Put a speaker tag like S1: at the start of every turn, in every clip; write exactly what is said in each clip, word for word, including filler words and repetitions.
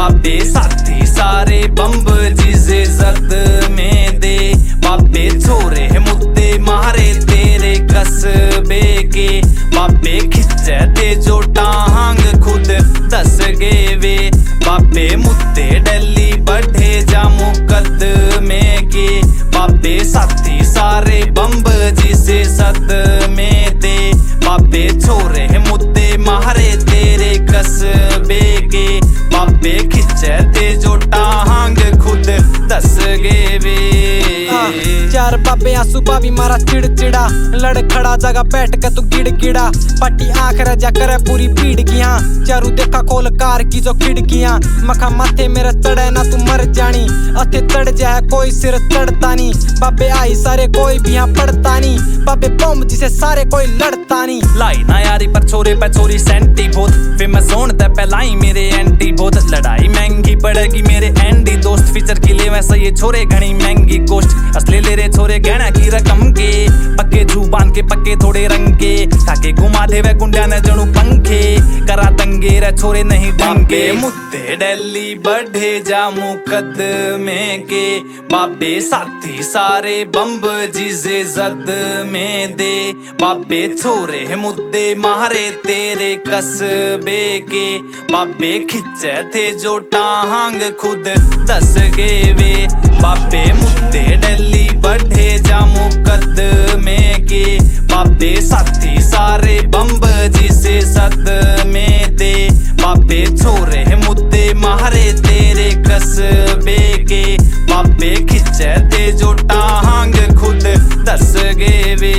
S1: बाबे साथी सारे बंब जिसे जद में दे। बाबे छोरे मुद्दे मारे तेरे कस्बे के। बाबे खिंचे ते जो टांग खुद दस गे वे। बाबे मुद्दे दिल्ली बढ़े जा मुकदमे के। बाबे साथी सारे बंब जिसे सद में दे। बाबे छोरे मुद्दे मारे तेरे कस्बे के। बाबे खिंचे ते जो टांग खुद दस गे वे।
S2: चार बाबे आंसू पावी मारा चिड़चिड़ा। लड़ खड़ा जगह बैठ के तू गिड़ गिड़ा। पट्टी आंख रजा करे पूरी भीड़ की। हाँ चारू देखा खोल कार की जो खिड़कियां। मखा माथे मेरे चढ़े ना तू मर जानी। अथे चढ़ जाए कोई सिर चढ़ता नी। बाबे आई सारे कोई भी यहाँ पढ़ता नी। बाबे बम जिसे सारे कोई लड़ता नी।
S1: लाई ना यारी पर छोरे पे छोरी सेंटी बहुत। फेमस होने ते पहलाई मेरे एंटी बहुत। लड़ाई महंगी पड़ेगी मेरे एंडी दोस्त। फीचर के लिए वैसा ये छोरे घनी महंगी कोस्ट। असली ले रे छोरे गहना की रकम के। पक्के जू बांध के पक्के थोड़े रंग के। ताके घुमा दे वे गुंडा ने जणू पंखे। करा दंगे रे छोरे नहीं ढंगे। मुद्दे दिल्ली बढ़े जा मुकदमे के। बाबे साथी सारे बंब जिसे जद में दे। बाबे छोरे मुद्दे मारे तेरे कस्बे के। बाबे खिंचे थे जो टांग खुद दस गे वे। बाबे मुद्दे दिल्ली बढ़े जा मुकदमे के। बाबे साथी सारे बंब जिसे सद में दे। बाबे छोरे मुद्दे मारे तेरे कस्बे के। बाबे खिंचे थे जो टांग खुद दस गे वे।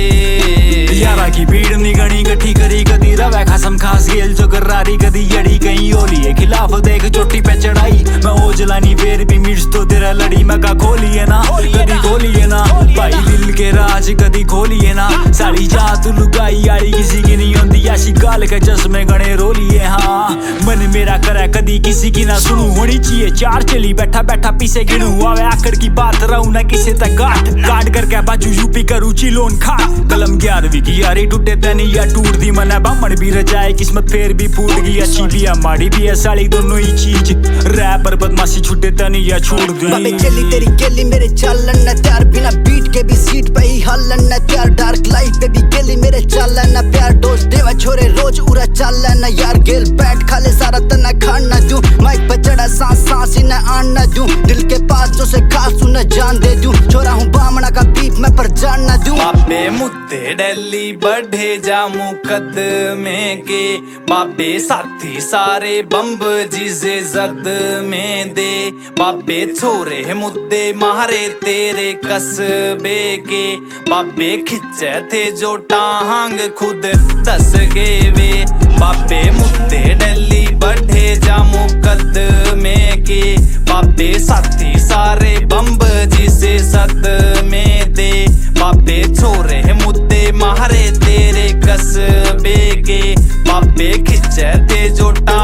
S3: यारा की भीड़ निगणी गठी करी कदी रवे खसम खास गेल जो करारी कदी यड़ी कहीं ओली है खिलाफ देख चोटी पे चढ़ाई। मैं ओ जलानी फिर भी मिर्च तो तेरा लड़ी। मैं का खोली है ना कदी खोली है ना। भाई दिल के राज कदी खोली है ना। साड़ी जात लुगाई यारी किसी की नहीं होती। ऐसी गाल के चश्मे गणे रोली है। हाँ मन मेरा करे कदी किसी की ना सुनू। होनी चाहिए चार चली बैठा बैठा पीछे गिनू। आवे आखिर की बात रहूं ना किसी तक गाठ। गाड़ करके बाजू यूपी करू चिलोन खा। कलम ग्यारहवीं की यारी टूटे तनी या टूट दी। मना बामण भी रजाए किस्मत फिर भी फूट गई। अच्छी भी है माड़ी भी है साली दोनों ही चीज। रैपर बदमाशी छूटे तनी या छोड़ दी।
S4: बाबे चली तेरी गेली मेरे चालन न त्यार। बिना बीट के भी सीट पे ही हलन न त्यार। डार्क लाइफ पे भी गेली मेरे चालन न प्यार। डोज देवा छोरे रोज उरा चालन न यार। गेल बैठ खाले सारा तना खान न दूं। माइक पे चढ़ा सांस सांस ही न आन न दूं। दिल के पास जो से खास न जान दे दूं। छोरा हूँ बामणा का बीप मैं पर जान न दूं।
S1: बाबे मुद्दे दिल्ली बढ़े जा मुकदमे के। बाबे साथी सारे बंब जिसे जद में दे। बाबे छोरे मुद्दे मारे तेरे कस्बे के। बाबे खिंचे थे जो टांग खुद दस गे वे। बाबे मुद्दे दिल्ली बढ़े जा मुकदमे के। बाबे साथी सारे बंब जिसे सद में दे। बाबे छोरे मुद्दे मारे तेरे कस्बे के। बाबे खिंचे थे जो